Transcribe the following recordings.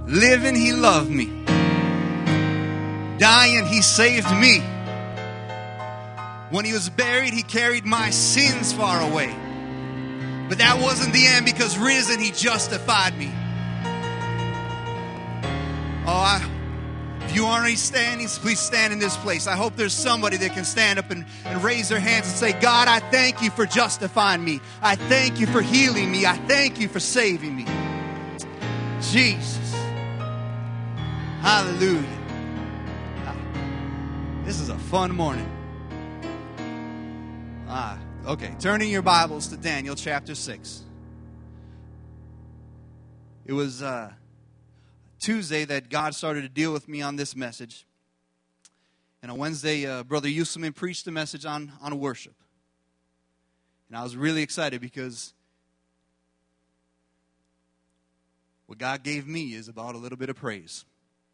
Living, he loved me. Dying, he saved me. When he was buried, he carried my sins far away. But that wasn't the end, because risen, he justified me. If you aren't already standing, please stand in this place. I hope there's somebody that can stand up and raise their hands and say, God, I thank you for justifying me. I thank you for healing me. I thank you for saving me. Jesus. Hallelujah. This is a fun morning. Okay, turning your Bibles to Daniel chapter 6. It was Tuesday that God started to deal with me on this message. And on Wednesday, Brother Yusuman preached a message on worship. And I was really excited because what God gave me is about a little bit of praise.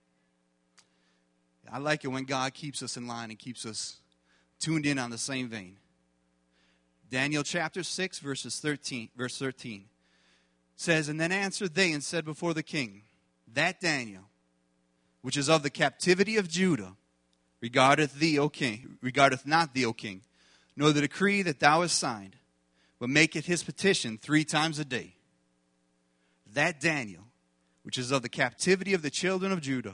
I like it when God keeps us in line and keeps us tuned in on the same vein. Daniel chapter 6, verse 13 says, And then answered they and said before the king, That Daniel, which is of the captivity of Judah, regardeth not thee, O king, nor the decree that thou hast signed, but maketh his petition 3 times a day. That Daniel, which is of the captivity of the children of Judah.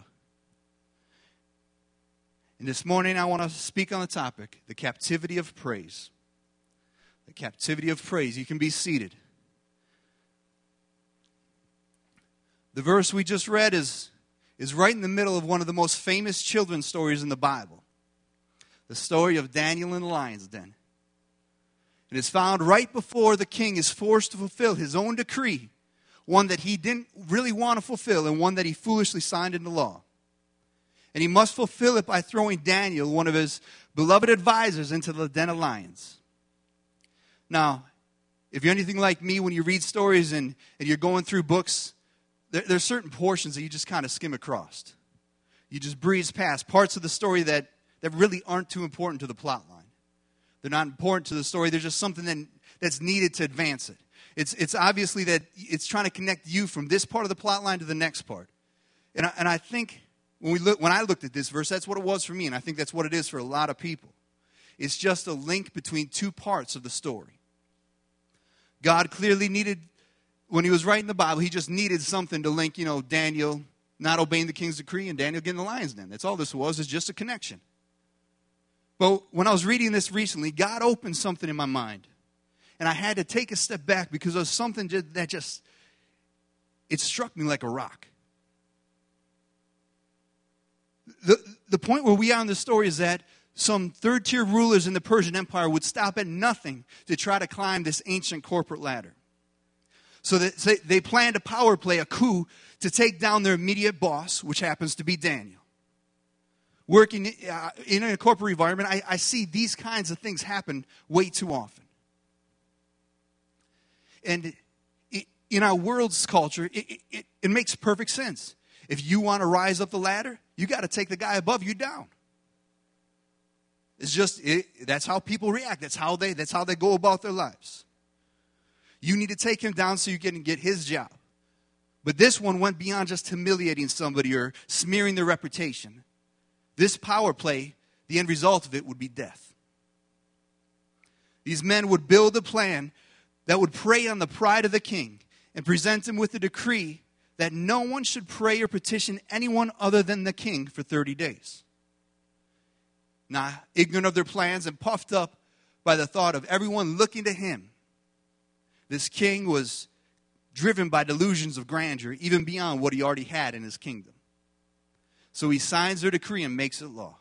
And this morning I want to speak on the topic, the captivity of praise. The captivity of praise. You can be seated. The verse we just read is right in the middle of one of the most famous children's stories in the Bible. The story of Daniel in the lion's den. It is found right before the king is forced to fulfill his own decree, one that he didn't really want to fulfill and one that he foolishly signed into law. And he must fulfill it by throwing Daniel, one of his beloved advisors, into the den of lions. Now, if you're anything like me, when you read stories and you're going through books, there's certain portions that you just kind of skim across. You just breeze past parts of the story that really aren't too important to the plot line. They're not important to the story. They're just something that's needed to advance it. It's obviously that it's trying to connect you from this part of the plot line to the next part. And I think when I looked at this verse, that's what it was for me, and I think that's what it is for a lot of people. It's just a link between 2 parts of the story. God clearly needed, when he was writing the Bible, he just needed something to link, Daniel not obeying the king's decree and Daniel getting the lion's den. That's all this was, is just a connection. But when I was reading this recently, God opened something in my mind. And I had to take a step back because there was something that it struck me like a rock. The point where we are in the story is that some third-tier rulers in the Persian Empire would stop at nothing to try to climb this ancient corporate ladder. So they planned a power play, a coup, to take down their immediate boss, which happens to be Daniel. Working in a corporate environment, I see these kinds of things happen way too often. And in our world's culture, it makes perfect sense. If you want to rise up the ladder, you got to take the guy above you down. It's just, that's how people react. That's how they go about their lives. You need to take him down so you can get his job. But this one went beyond just humiliating somebody or smearing their reputation. This power play, the end result of it would be death. These men would build a plan that would prey on the pride of the king and present him with a decree that no one should pray or petition anyone other than the king for 30 days. Now, ignorant of their plans and puffed up by the thought of everyone looking to him, this king was driven by delusions of grandeur, even beyond what he already had in his kingdom. So he signs their decree and makes it law.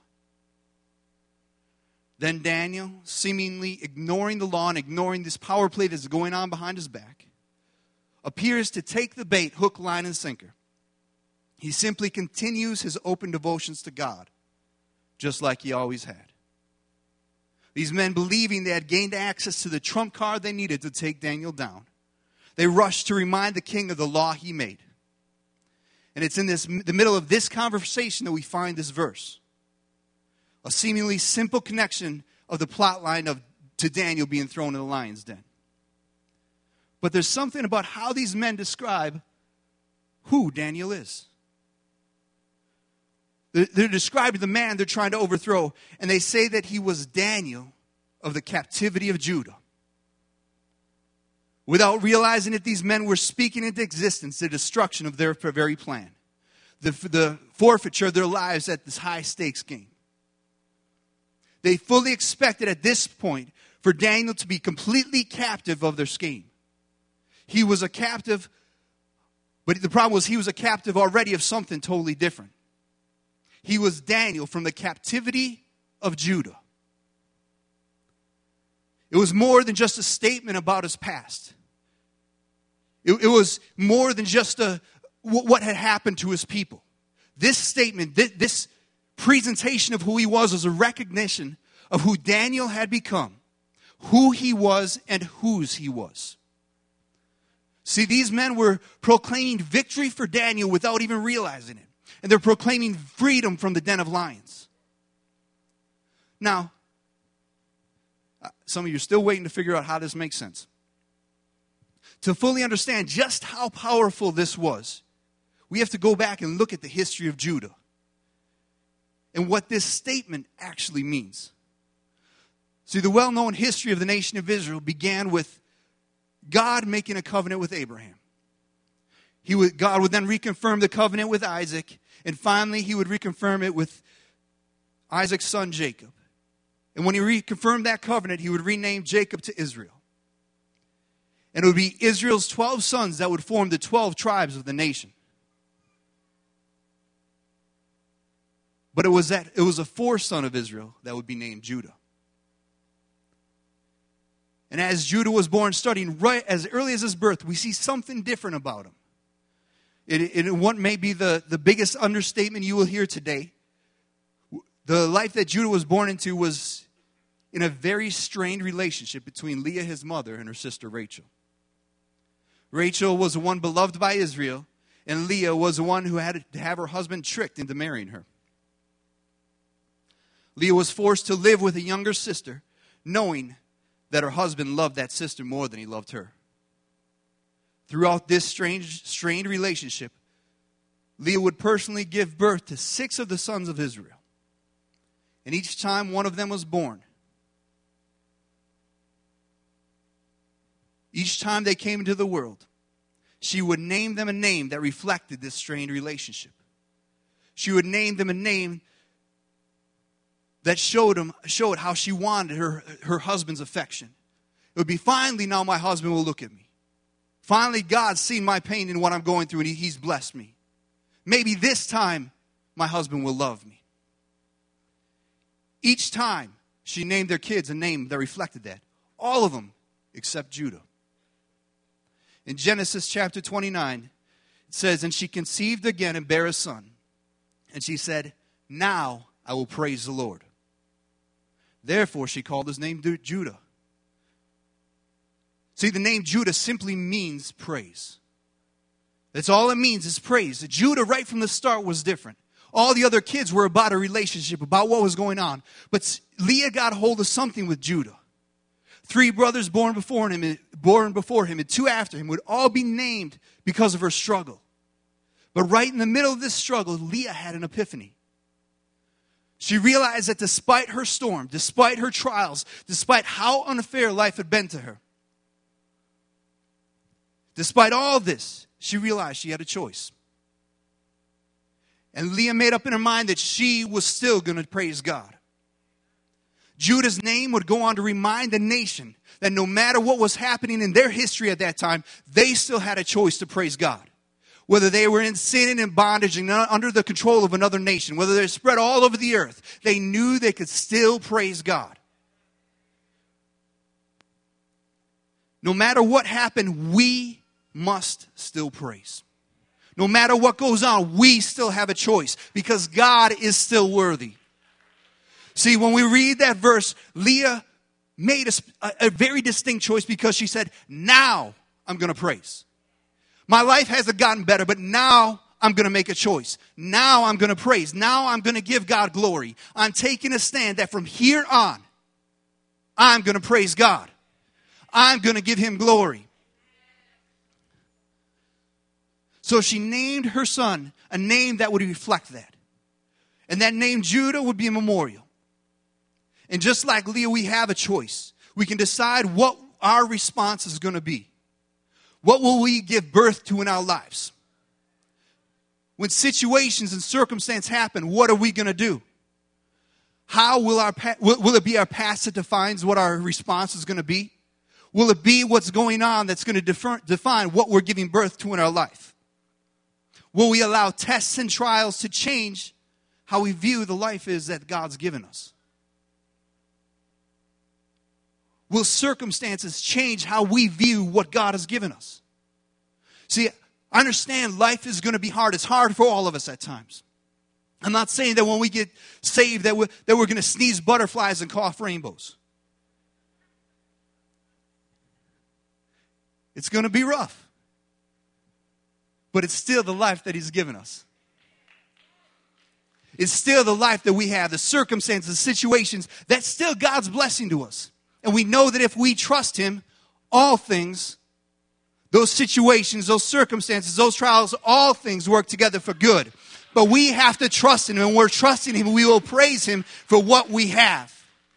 Then Daniel, seemingly ignoring the law and ignoring this power play that's going on behind his back, appears to take the bait, hook, line, and sinker. He simply continues his open devotions to God, just like he always had. These men, believing they had gained access to the trump card they needed to take Daniel down, they rushed to remind the king of the law he made. And it's in the middle of this conversation that we find this verse. A seemingly simple connection of the plot line to Daniel being thrown in the lion's den. But there's something about how these men describe who Daniel is. They're describing the man they're trying to overthrow, and they say that he was Daniel of the captivity of Judah. Without realizing it, these men were speaking into existence the destruction of their very plan, the forfeiture of their lives at this high-stakes game. They fully expected at this point for Daniel to be completely captive of their scheme. He was a captive, but the problem was he was a captive already of something totally different. He was Daniel from the captivity of Judah. It was more than just a statement about his past. It was more than just what had happened to his people. This statement, this presentation of who he was a recognition of who Daniel had become, who he was, and whose he was. See, these men were proclaiming victory for Daniel without even realizing it. And they're proclaiming freedom from the den of lions. Now, some of you are still waiting to figure out how this makes sense. To fully understand just how powerful this was, we have to go back and look at the history of Judah and what this statement actually means. See, the well-known history of the nation of Israel began with God making a covenant with Abraham. God would then reconfirm the covenant with Isaac, and finally he would reconfirm it with Isaac's son Jacob. And when he reconfirmed that covenant, he would rename Jacob to Israel. And it would be Israel's 12 sons that would form the 12 tribes of the nation. But it was a fourth son of Israel that would be named Judah. And as Judah was born, starting right as early as his birth, we see something different about him. In what may be the biggest understatement you will hear today, the life that Judah was born into was in a very strained relationship between Leah, his mother, and her sister Rachel. Rachel was the one beloved by Israel, and Leah was the one who had to have her husband tricked into marrying her. Leah was forced to live with a younger sister, knowing that her husband loved that sister more than he loved her. Throughout this strained relationship, Leah would personally give birth to 6 of the sons of Israel. And each time one of them was born, each time they came into the world, she would name them a name that reflected this strained relationship. She would name them a name that showed how she wanted her husband's affection. It would be, finally now my husband will look at me. Finally, God's seen my pain and what I'm going through, and He's blessed me. Maybe this time, my husband will love me. Each time, she named their kids a name that reflected that. All of them, except Judah. In Genesis chapter 29, it says, "And she conceived again and bare a son. And she said, 'Now I will praise the Lord.' Therefore, she called his name Judah." See, the name Judah simply means praise. That's all it means, is praise. Judah, right from the start, was different. All the other kids were about a relationship, about what was going on. But Leah got hold of something with Judah. 3 brothers born before him, and 2 after him would all be named because of her struggle. But right in the middle of this struggle, Leah had an epiphany. She realized that despite her storm, despite her trials, despite how unfair life had been to her, despite all this, she realized she had a choice. And Leah made up in her mind that she was still going to praise God. Judah's name would go on to remind the nation that no matter what was happening in their history at that time, they still had a choice to praise God. Whether they were in sin and in bondage and under the control of another nation, whether they're spread all over the earth, they knew they could still praise God. No matter what happened, we must still praise. No matter what goes on, we still have a choice because God is still worthy. See, when we read that verse, Leah made a very distinct choice because she said, "Now I'm going to praise. My life hasn't gotten better, but now I'm going to make a choice. Now I'm going to praise. Now I'm going to give God glory. I'm taking a stand that from here on, I'm going to praise God. I'm going to give Him glory." So she named her son a name that would reflect that. And that name Judah would be a memorial. And just like Leah, we have a choice. We can decide what our response is going to be. What will we give birth to in our lives? When situations and circumstances happen, what are we going to do? How will it be our past that defines what our response is going to be? Will it be what's going on that's going to define what we're giving birth to in our life? Will we allow tests and trials to change how we view the life is that God's given us? Will circumstances change how we view what God has given us? See, I understand life is going to be hard. It's hard for all of us at times. I'm not saying that when we get saved that we're going to sneeze butterflies and cough rainbows. It's going to be rough. But it's still the life that He's given us. It's still the life that we have, the circumstances, the situations. That's still God's blessing to us. And we know that if we trust Him, all things, those situations, those circumstances, those trials, all things work together for good. But we have to trust Him. And when we're trusting Him, we will praise Him for what we have.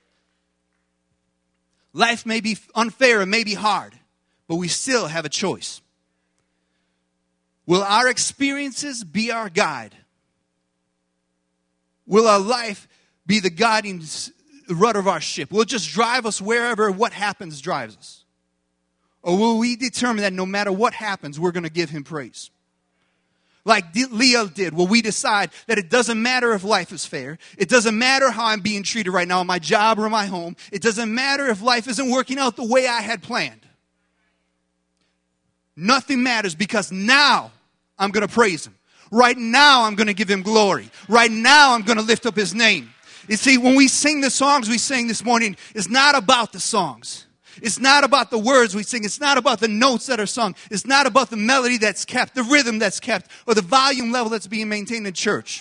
Life may be unfair, it may be hard, but we still have a choice. Will our experiences be our guide? Will our life be the guiding rudder of our ship? Will it just drive us wherever what happens drives us? Or will we determine that no matter what happens, we're going to give Him praise? Like Leah did, will we decide that it doesn't matter if life is fair. It doesn't matter how I'm being treated right now in my job or in my home. It doesn't matter if life isn't working out the way I had planned. Nothing matters because now I'm going to praise Him. Right now I'm going to give Him glory. Right now I'm going to lift up His name. You see, when we sing the songs we sang this morning, it's not about the songs. It's not about the words we sing. It's not about the notes that are sung. It's not about the melody that's kept, the rhythm that's kept, or the volume level that's being maintained in church.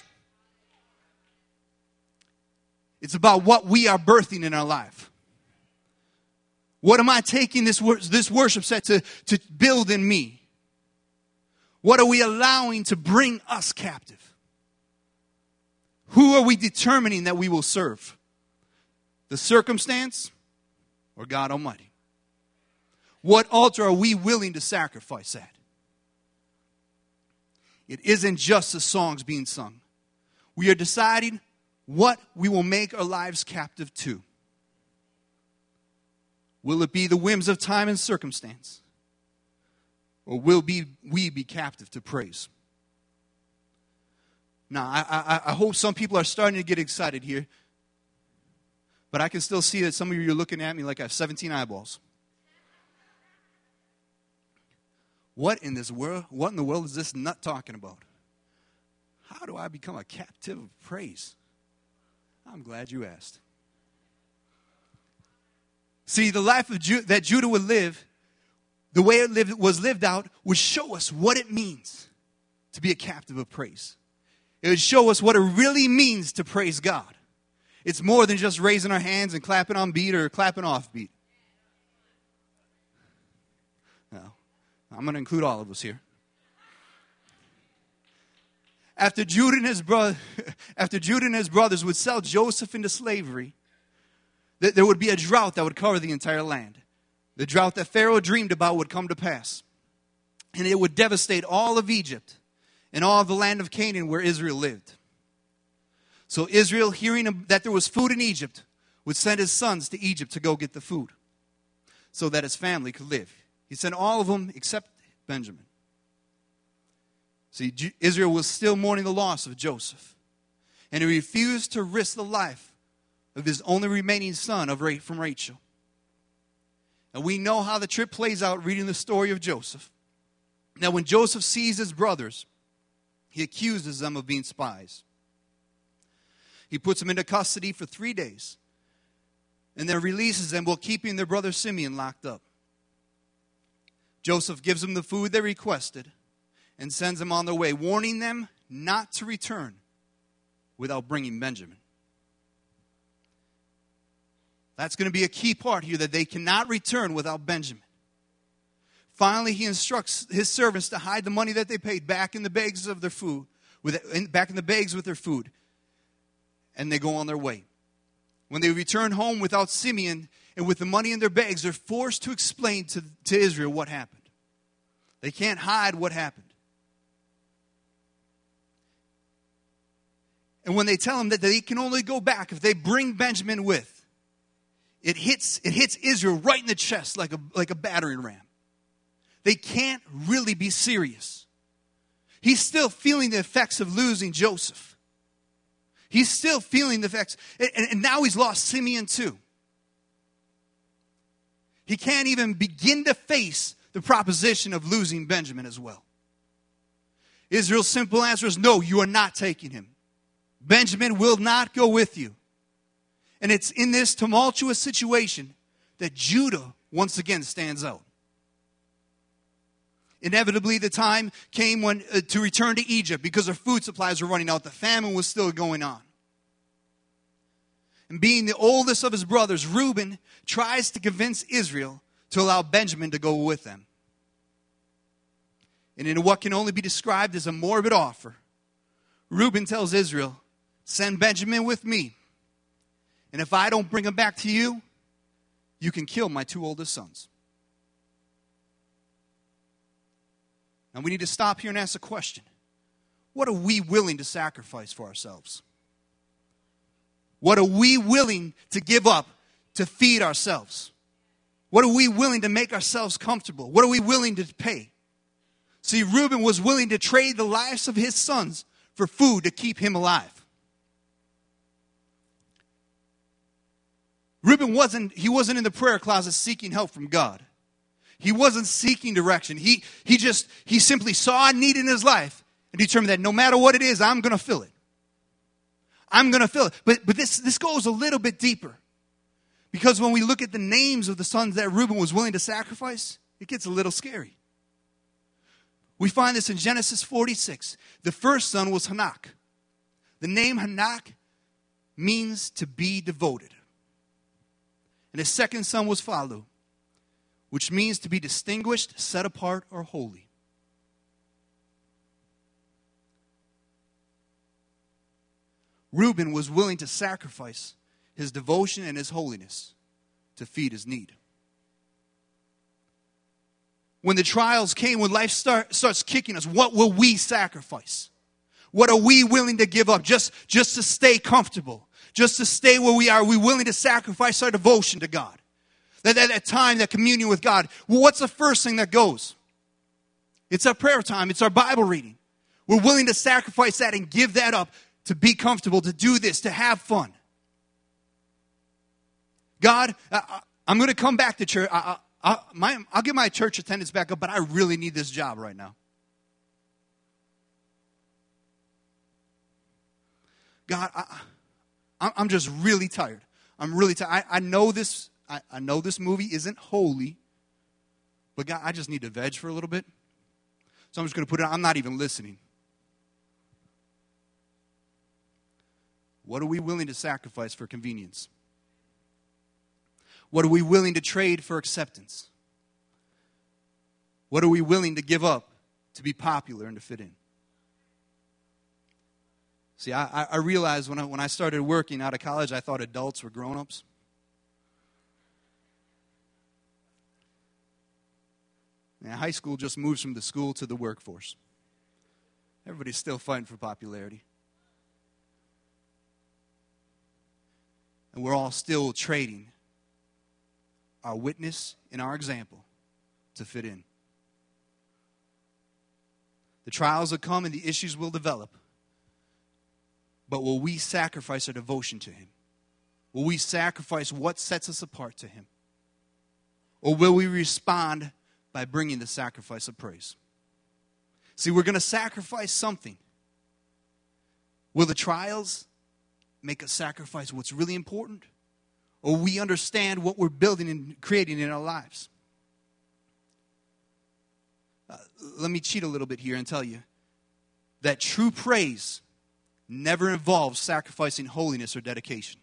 It's about what we are birthing in our life. What am I taking this worship set to build in me? What are we allowing to bring us captive? Who are we determining that we will serve? The circumstance or God Almighty? What altar are we willing to sacrifice at? It isn't just the songs being sung. We are deciding what we will make our lives captive to. Will it be the whims of time and circumstance? Or will we be captive to praise? Now, I hope some people are starting to get excited here. But I can still see that some of you are looking at me like I have 17 eyeballs. What in the world is this nut talking about? How do I become a captive of praise? I'm glad you asked. See, the life of that Judah would live, the way it was lived out, would show us what it means to be a captive of praise. It would show us what it really means to praise God. It's more than just raising our hands and clapping on beat or clapping off beat. No, I'm going to include all of us here. After Judah and his brothers would sell Joseph into slavery, there would be a drought that would cover the entire land. The drought that Pharaoh dreamed about would come to pass. And it would devastate all of Egypt and all of the land of Canaan where Israel lived. So Israel, hearing that there was food in Egypt, would send his sons to Egypt to go get the food so that his family could live. He sent all of them except Benjamin. See, Israel was still mourning the loss of Joseph. And he refused to risk the life of his only remaining son from Rachel. And we know how the trip plays out reading the story of Joseph. Now, when Joseph sees his brothers, he accuses them of being spies. He puts them into custody for 3 days and then releases them while keeping their brother Simeon locked up. Joseph gives them the food they requested and sends them on their way, warning them not to return without bringing Benjamin. That's going to be a key part here, that they cannot return without Benjamin. Finally, he instructs his servants to hide the money that they paid back in the bags of their food, back in the bags with their food. and they go on their way. When they return home without Simeon and with the money in their bags, they're forced to explain to Israel what happened. They can't hide what happened. And when they tell them that they can only go back if they bring Benjamin with, it hits Israel right in the chest like a battering ram. They can't really be serious. He's still feeling the effects of losing Joseph. He's still feeling the effects. And now he's lost Simeon too. He can't even begin to face the proposition of losing Benjamin as well. Israel's simple answer is no, you are not taking him. Benjamin will not go with you. And it's in this tumultuous situation that Judah once again stands out. Inevitably, the time came when to return to Egypt because their food supplies were running out. The famine was still going on. And being the oldest of his brothers, Reuben tries to convince Israel to allow Benjamin to go with them. And in what can only be described as a morbid offer, Reuben tells Israel, send Benjamin with me. And if I don't bring him back to you, you can kill my two oldest sons. Now we need to stop here and ask a question. What are we willing to sacrifice for ourselves? What are we willing to give up to feed ourselves? What are we willing to make ourselves comfortable? What are we willing to pay? See, Reuben was willing to trade the lives of his sons for food to keep him alive. Reuben wasn't in the prayer closet seeking help from God. He wasn't seeking direction. He simply saw a need in his life and determined that no matter what it is, I'm going to fill it. I'm going to fill it. But this goes a little bit deeper. Because when we look at the names of the sons that Reuben was willing to sacrifice, it gets a little scary. We find this in Genesis 46. The first son was Hanok. The name Hanok means to be devoted. And his second son was Phalu, which means to be distinguished, set apart, or holy. Reuben was willing to sacrifice his devotion and his holiness to feed his need. When the trials came, when life starts kicking us, what will we sacrifice? What are we willing to give up just to stay comfortable? Just to stay where we are? Are we willing to sacrifice our devotion to God? That time, that communion with God. Well, what's the first thing that goes? It's our prayer time. It's our Bible reading. We're willing to sacrifice that and give that up to be comfortable, to do this, to have fun. God, I'm going to come back to church. I'll get my church attendance back up, but I really need this job right now. God, I'm just really tired. I'm really tired. I know this movie isn't holy, but God, I just need to veg for a little bit. So I'm just going to put it on. I'm not even listening. What are we willing to sacrifice for convenience? What are we willing to trade for acceptance? What are we willing to give up to be popular and to fit in? See, I realized when I started working out of college, I thought adults were grown-ups. And high school just moves from the school to the workforce. Everybody's still fighting for popularity. And we're all still trading our witness and our example to fit in. The trials will come and the issues will develop. But will we sacrifice our devotion to Him? Will we sacrifice what sets us apart to Him? Or will we respond by bringing the sacrifice of praise? See, we're going to sacrifice something. Will the trials make us sacrifice what's really important? Or we understand what we're building and creating in our lives? Let me cheat a little bit here and tell you that true praise never involves sacrificing holiness or dedication.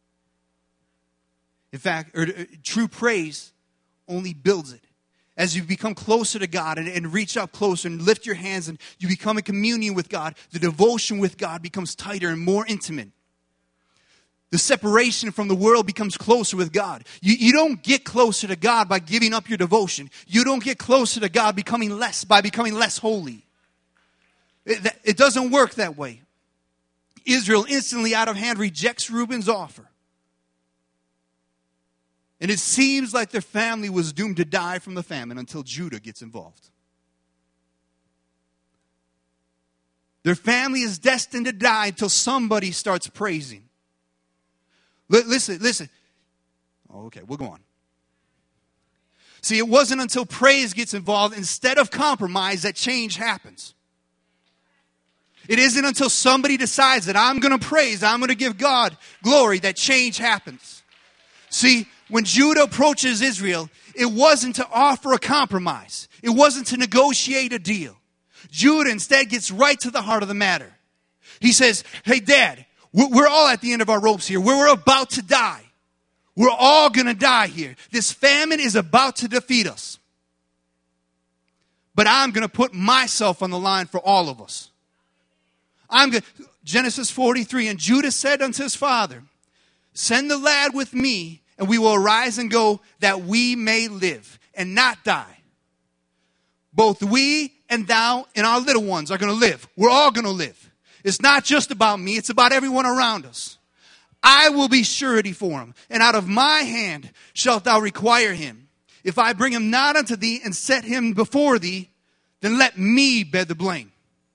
In fact, true praise only builds it. As you become closer to God and reach up closer and lift your hands and you become in communion with God, the devotion with God becomes tighter and more intimate. the separation from the world becomes closer with God. You don't get closer to God by giving up your devotion. You don't get closer to God by becoming less holy. It doesn't work that way. Israel instantly out of hand rejects Reuben's offer. And it seems like their family was doomed to die from the famine until Judah gets involved. Their family is destined to die until somebody starts praising. Listen. Oh, okay, we'll go on. See, it wasn't until praise gets involved instead of compromise that change happens. It isn't until somebody decides that I'm going to praise, I'm going to give God glory, that change happens. See, when Judah approaches Israel, it wasn't to offer a compromise. It wasn't to negotiate a deal. Judah instead gets right to the heart of the matter. He says, hey, Dad, we're all at the end of our ropes here. We're about to die. We're all going to die here. This famine is about to defeat us. But I'm going to put myself on the line for all of us. Genesis 43, and Judah said unto his father, send the lad with me, and we will arise and go, that we may live and not die. Both we and thou and our little ones are going to live. We're all going to live. It's not just about me. It's about everyone around us. I will be surety for him, and out of my hand shalt thou require him. If I bring him not unto thee and set him before thee, then let me bear the blame.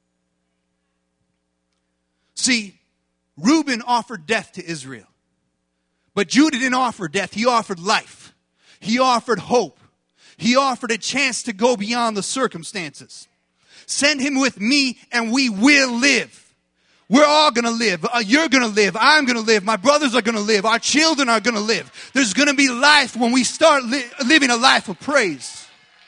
See, Reuben offered death to Israel. But Judah didn't offer death. He offered life. He offered hope. He offered a chance to go beyond the circumstances. Send him with me and we will live. We're all going to live. You're going to live. I'm going to live. My brothers are going to live. Our children are going to live. There's going to be life when we start living a life of praise.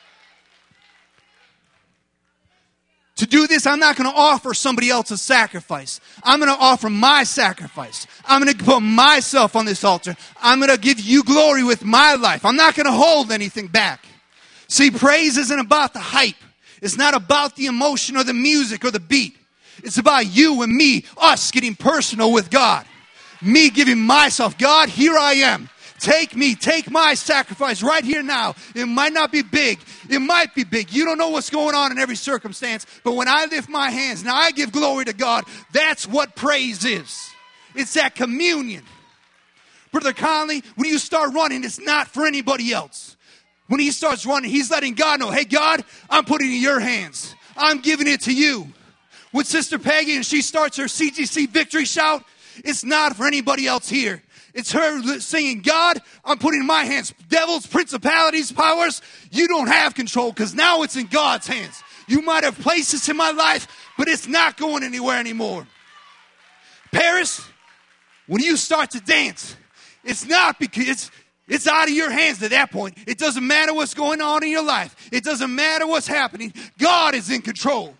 To do this, I'm not going to offer somebody else's sacrifice. I'm going to offer my sacrifice. I'm going to put myself on this altar. I'm going to give you glory with my life. I'm not going to hold anything back. See, praise isn't about the hype. It's not about the emotion or the music or the beat. It's about you and me, us getting personal with God. Me giving myself, God, here I am. Take me, take my sacrifice right here now. It might not be big. It might be big. You don't know what's going on in every circumstance. But when I lift my hands and I give glory to God, that's what praise is. It's that communion. Brother Conley, when you start running, it's not for anybody else. When he starts running, he's letting God know, hey, God, I'm putting it in your hands. I'm giving it to you. With Sister Peggy and she starts her CGC victory shout, it's not for anybody else here. It's her singing, God, I'm putting in my hands. Devils, principalities, powers, you don't have control because now it's in God's hands. You might have placed this in my life, but it's not going anywhere anymore. Paris, when you start to dance, it's not because it's out of your hands at that point. It doesn't matter what's going on in your life. It doesn't matter what's happening. God is in control.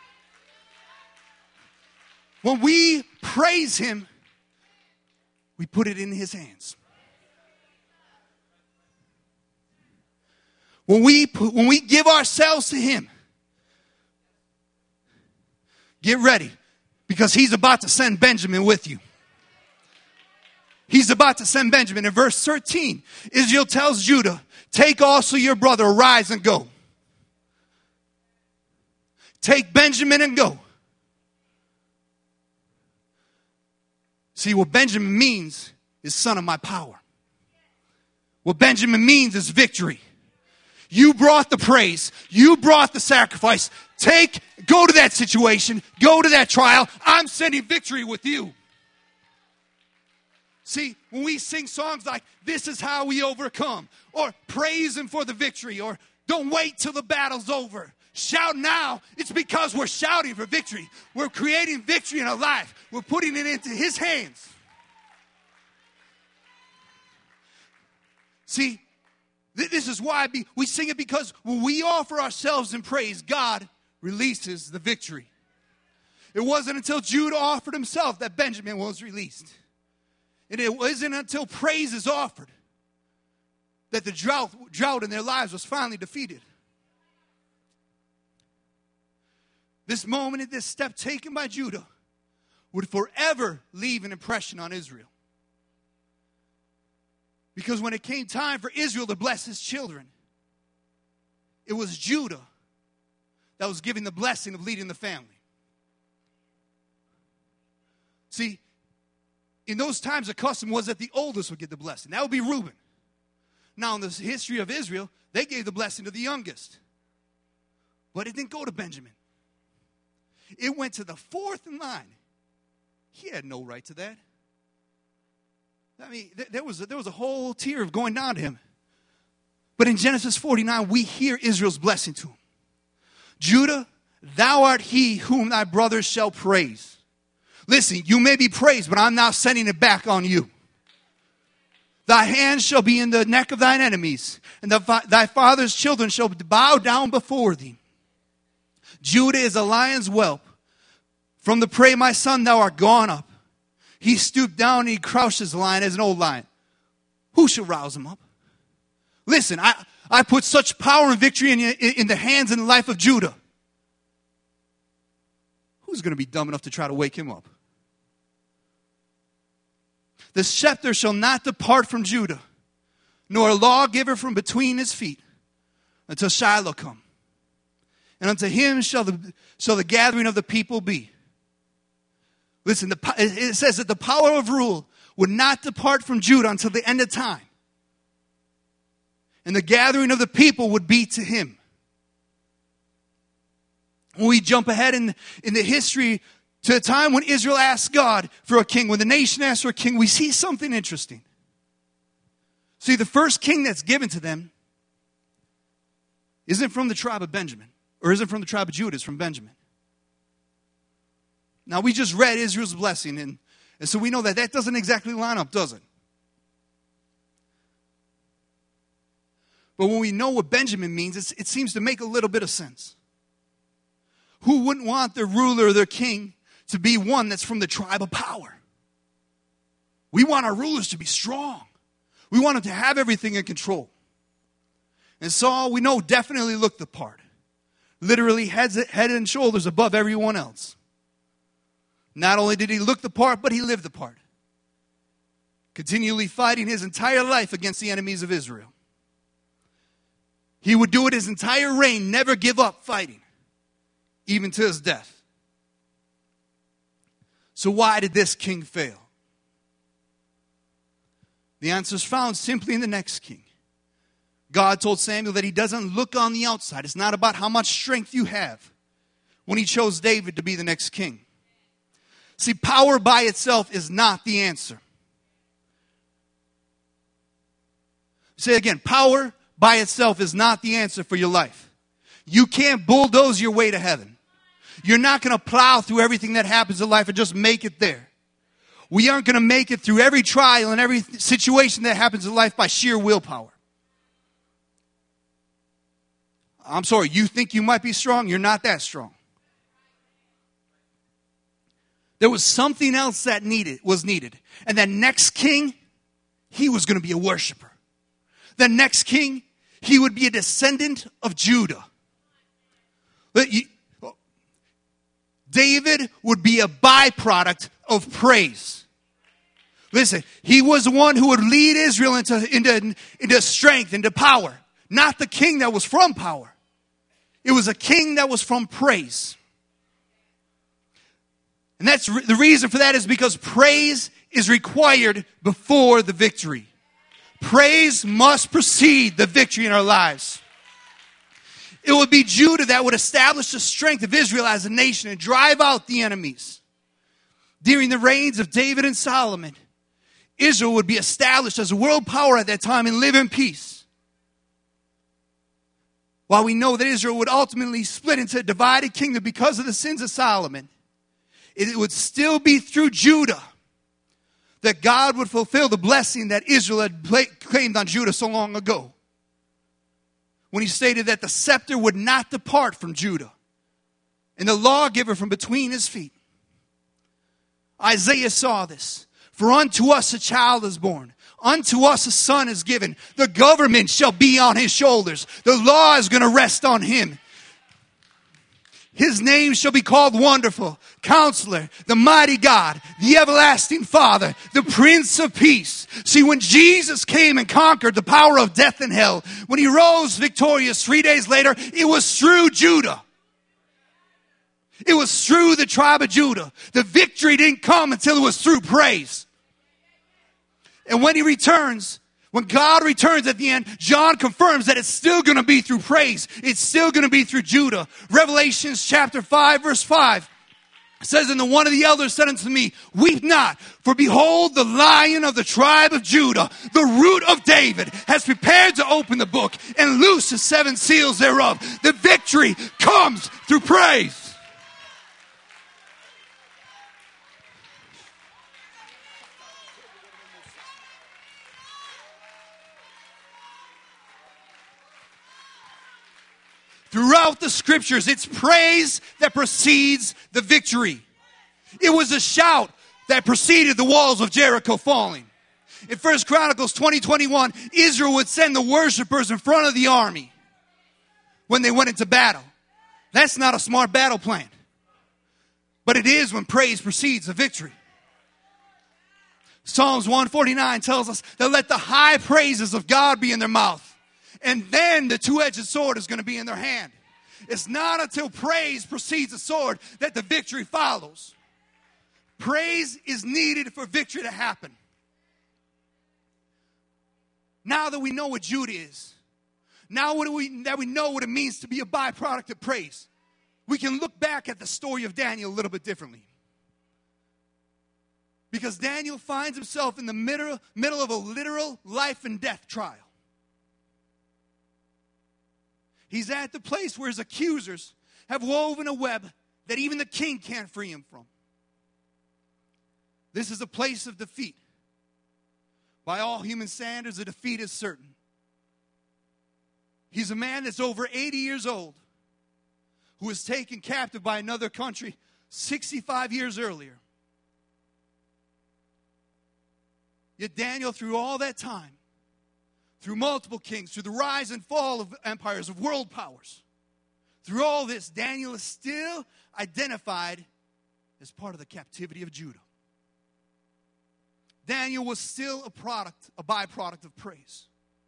When we praise him, we put it in his hands. When we give ourselves to him, get ready because he's about to send Benjamin with you. He's about to send Benjamin. In verse 13, Israel tells Judah, take also your brother, arise and go. Take Benjamin and go. See, what Benjamin means is son of my power. What Benjamin means is victory. You brought the praise. You brought the sacrifice. Go to that situation. Go to that trial. I'm sending victory with you. See, when we sing songs like, this is how we overcome, or praise him for the victory, or don't wait till the battle's over. Shout now. It's because we're shouting for victory. We're creating victory in our life. We're putting it into his hands. See, this is why we sing it, because when we offer ourselves in praise, God releases the victory. It wasn't until Judah offered himself that Benjamin was released. And it wasn't until praise is offered that the drought in their lives was finally defeated. This moment and this step taken by Judah would forever leave an impression on Israel. Because when it came time for Israel to bless his children, it was Judah that was giving the blessing of leading the family. See, in those times, the custom was that the oldest would get the blessing. That would be Reuben. Now, in the history of Israel, they gave the blessing to the youngest. But it didn't go to Benjamin. It went to the fourth in line. He had no right to that. I mean, there was a whole tier of going down to him. But in Genesis 49, we hear Israel's blessing to him. Judah, thou art he whom thy brothers shall praise. Listen, you may be praised, but I'm now sending it back on you. Thy hand shall be in the neck of thine enemies, and thy father's children shall bow down before thee. Judah is a lion's whelp. From the prey, my son, thou art gone up. He stooped down and he crouched as a lion, as an old lion. Who shall rouse him up? Listen, I put such power and victory in the hands and the life of Judah. Who's going to be dumb enough to try to wake him up? The scepter shall not depart from Judah, nor a lawgiver from between his feet, until Shiloh come. And unto him shall the gathering of the people be. Listen, it says that the power of rule would not depart from Judah until the end of time. And the gathering of the people would be to him. When we jump ahead in the history to the time when Israel asked God for a king, when the nation asked for a king, we see something interesting. See, the first king that's given to them isn't from the tribe of Benjamin, or isn't from the tribe of Judah, it's from Benjamin. Now, we just read Israel's blessing, and so we know that doesn't exactly line up, does it? But when we know what Benjamin means, it seems to make a little bit of sense. Who wouldn't want their ruler or their king to be one that's from the tribe of power? We want our rulers to be strong. We want them to have everything in control. And Saul, we know, definitely looked the part. Literally head and shoulders above everyone else. Not only did he look the part, but he lived the part. Continually fighting his entire life against the enemies of Israel. He would do it his entire reign, never give up fighting, even to his death. So why did this king fail? The answer is found simply in the next king. God told Samuel that he doesn't look on the outside. It's not about how much strength you have when he chose David to be the next king. See, power by itself is not the answer. Say again, power by itself is not the answer for your life. You can't bulldoze your way to heaven. You're not going to plow through everything that happens in life and just make it there. We aren't going to make it through every trial and every situation that happens in life by sheer willpower. I'm sorry, you think you might be strong? You're not that strong. There was something else that was needed. And that next king, he was going to be a worshiper. The next king, he would be a descendant of Judah. David would be a byproduct of praise. Listen, he was the one who would lead Israel into strength, into power. Not the king that was from power. It was a king that was from praise. And that's the reason for that is because praise is required before the victory. Praise must precede the victory in our lives. It would be Judah that would establish the strength of Israel as a nation and drive out the enemies. During the reigns of David and Solomon, Israel would be established as a world power at that time and live in peace. While we know that Israel would ultimately split into a divided kingdom because of the sins of Solomon, it would still be through Judah that God would fulfill the blessing that Israel had claimed on Judah so long ago. When he stated that the scepter would not depart from Judah and the lawgiver from between his feet. Isaiah saw this. For unto us a child is born. Unto us a son is given. The government shall be on his shoulders. The law is going to rest on him. His name shall be called Wonderful, Counselor, the Mighty God, the Everlasting Father, the Prince of Peace. See, when Jesus came and conquered the power of death and hell, when he rose victorious 3 days later, it was through Judah. It was through the tribe of Judah. The victory didn't come until it was through praise. And when he returns, when God returns at the end, John confirms that it's still going to be through praise. It's still going to be through Judah. Revelations chapter 5, verse 5 says, and the one of the elders said unto me, weep not, for behold, the Lion of the tribe of Judah, the Root of David, has prepared to open the book and loose the 7 seals thereof. The victory comes through praise. Throughout the scriptures, it's praise that precedes the victory. It was a shout that preceded the walls of Jericho falling. In 1 Chronicles 20:21, Israel would send the worshipers in front of the army when they went into battle. That's not a smart battle plan. But it is when praise precedes a victory. Psalms 149 tells us that let the high praises of God be in their mouth. And then the two-edged sword is going to be in their hand. It's not until praise precedes the sword that the victory follows. Praise is needed for victory to happen. Now that we know what Judah is, now that we know what it means to be a byproduct of praise, we can look back at the story of Daniel a little bit differently. Because Daniel finds himself in the middle of a literal life and death trial. He's at the place where his accusers have woven a web that even the king can't free him from. This is a place of defeat. By all human standards, the defeat is certain. He's a man that's over 80 years old who was taken captive by another country 65 years earlier. Yet Daniel, through all that time, through multiple kings, through the rise and fall of empires, of world powers, through all this, Daniel is still identified as part of the captivity of Judah. Daniel was still a byproduct of praise.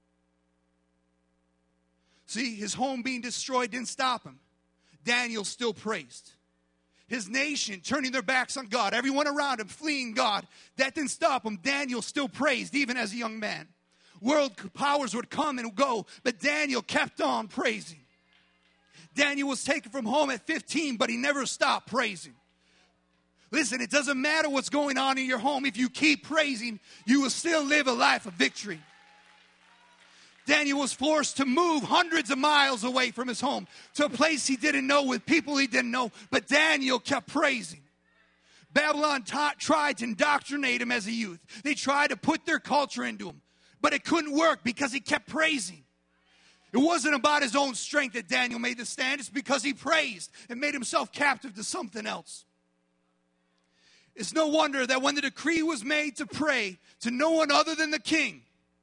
See, his home being destroyed didn't stop him. Daniel still praised. His nation turning their backs on God, everyone around him fleeing God, that didn't stop him. Daniel still praised, even as a young man. World powers would come and go, but Daniel kept on praising. Daniel was taken from home at 15, but he never stopped praising. Listen, it doesn't matter what's going on in your home. If you keep praising, you will still live a life of victory. Daniel was forced to move hundreds of miles away from his home to a place he didn't know with people he didn't know, but Daniel kept praising. Babylon tried to indoctrinate him as a youth. They tried to put their culture into him. But it couldn't work because he kept praising. It wasn't about his own strength that Daniel made the stand. It's because he praised and made himself captive to something else. It's no wonder that when the decree was made to pray to no one other than the king,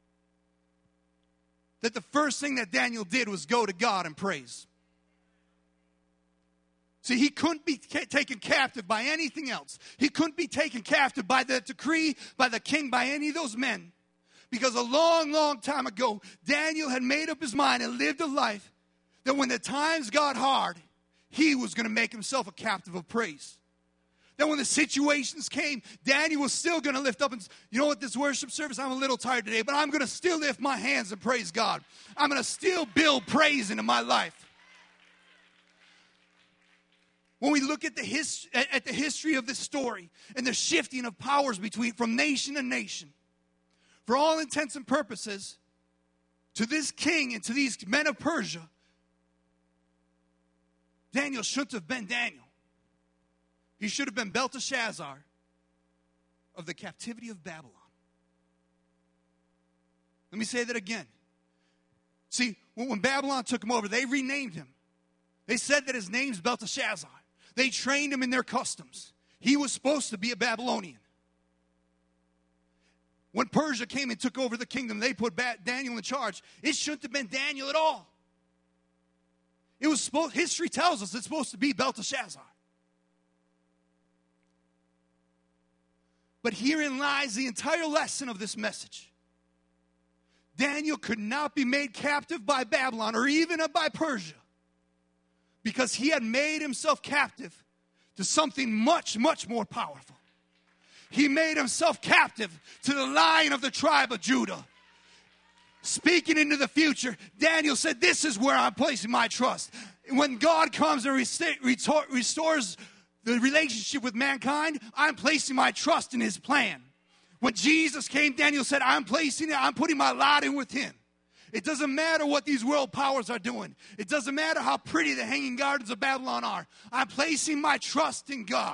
that the first thing that Daniel did was go to God and praise. See, he couldn't be taken captive by anything else. He couldn't be taken captive by the decree, by the king, by any of those men. Because a long, long time ago, Daniel had made up his mind and lived a life that when the times got hard, he was going to make himself a captive of praise. That when the situations came, Daniel was still going to lift up and, you know what, this worship service, I'm a little tired today, but I'm going to still lift my hands and praise God. I'm going to still build praise into my life. When we look at the history of this story and the shifting of powers from nation to nation, for all intents and purposes, to this king and to these men of Persia, Daniel shouldn't have been Daniel. He should have been Belteshazzar of the captivity of Babylon. Let me say that again. See, when Babylon took him over, they renamed him. They said that his name's Belteshazzar. They trained him in their customs. He was supposed to be a Babylonian. When Persia came and took over the kingdom, they put Daniel in charge. It shouldn't have been Daniel at all. History tells us it's supposed to be Belteshazzar. But herein lies the entire lesson of this message. Daniel could not be made captive by Babylon or even by Persia, because he had made himself captive to something much, much more powerful. He made himself captive to the Lion of the tribe of Judah. Speaking into the future, Daniel said, this is where I'm placing my trust. When God comes and restores the relationship with mankind, I'm placing my trust in his plan. When Jesus came, Daniel said, I'm putting my lot in with him. It doesn't matter what these world powers are doing. It doesn't matter how pretty the hanging gardens of Babylon are. I'm placing my trust in God.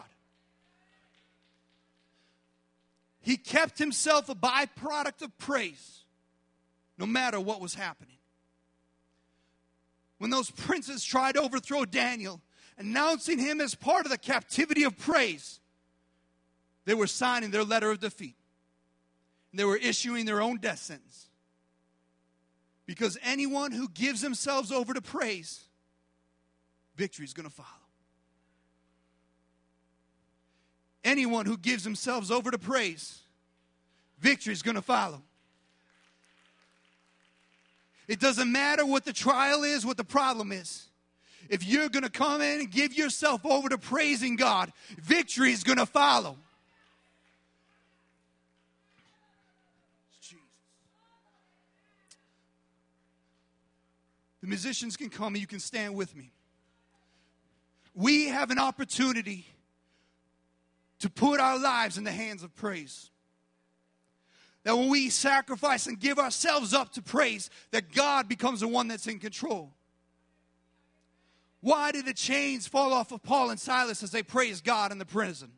He kept himself a byproduct of praise, no matter what was happening. When those princes tried to overthrow Daniel, announcing him as part of the captivity of praise, they were signing their letter of defeat. They were issuing their own death sentence. Because anyone who gives themselves over to praise, victory is going to follow. Anyone who gives themselves over to praise, victory is going to follow. It doesn't matter what the trial is, what the problem is. If you're going to come in and give yourself over to praising God, victory is going to follow. Jesus. The musicians can come and you can stand with me. We have an opportunity to put our lives in the hands of praise. That when we sacrifice and give ourselves up to praise, that God becomes the one that's in control. Why did the chains fall off of Paul and Silas as they praised God in the prison?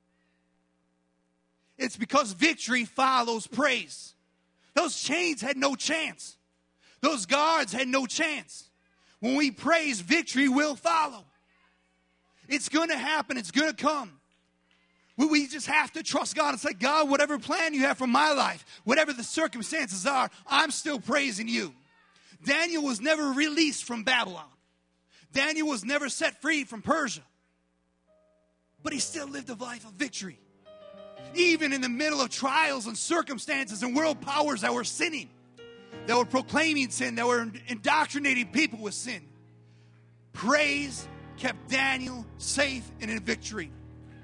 It's because victory follows praise. Those chains had no chance. Those guards had no chance. When we praise, victory will follow. It's going to happen. It's going to come. We just have to trust God and say, God, whatever plan you have for my life, whatever the circumstances are, I'm still praising you. Daniel was never released from Babylon. Daniel was never set free from Persia. But he still lived a life of victory. Even in the middle of trials and circumstances and world powers that were sinning, that were proclaiming sin, that were indoctrinating people with sin. Praise kept Daniel safe and in victory.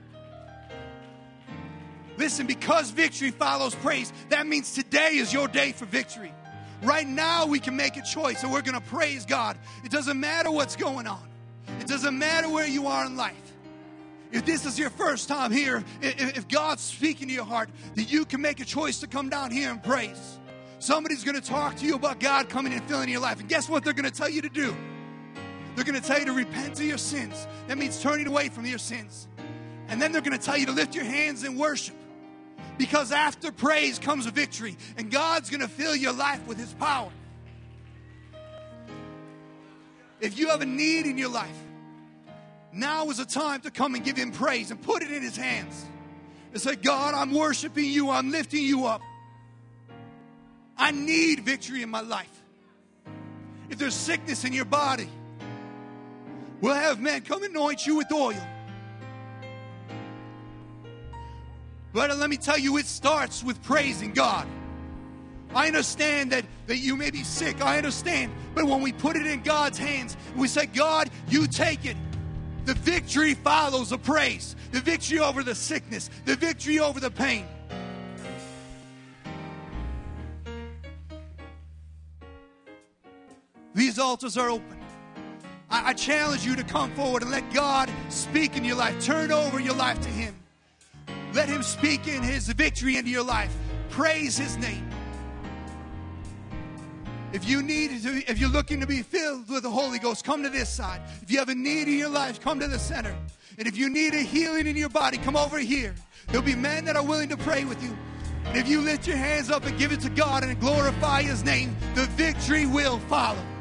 Listen, because victory follows praise, that means today is your day for victory. Right now we can make a choice and we're going to praise God. It doesn't matter what's going on. It doesn't matter where you are in life. If this is your first time here, if God's speaking to your heart, that you can make a choice to come down here and praise. Somebody's going to talk to you about God coming and filling your life. And guess what they're going to tell you to do? They're going to tell you to repent of your sins. That means turning away from your sins. And then they're going to tell you to lift your hands and worship. Because after praise comes a victory. And God's going to fill your life with his power. If you have a need in your life, now is the time to come and give him praise and put it in his hands. And say, God, I'm worshiping you. I'm lifting you up. I need victory in my life. If there's sickness in your body, we'll have men come anoint you with oil. But let me tell you, it starts with praising God. I understand that you may be sick. I understand. But when we put it in God's hands, we say, God, you take it. The victory follows the praise. The victory over the sickness. The victory over the pain. These altars are open. I challenge you to come forward and let God speak in your life. Turn over your life to him. Let him speak in his victory into your life. Praise his name. If you're looking to be filled with the Holy Ghost, come to this side. If you have a need in your life, come to the center. And if you need a healing in your body, come over here. There'll be men that are willing to pray with you. And if you lift your hands up and give it to God and glorify his name, the victory will follow.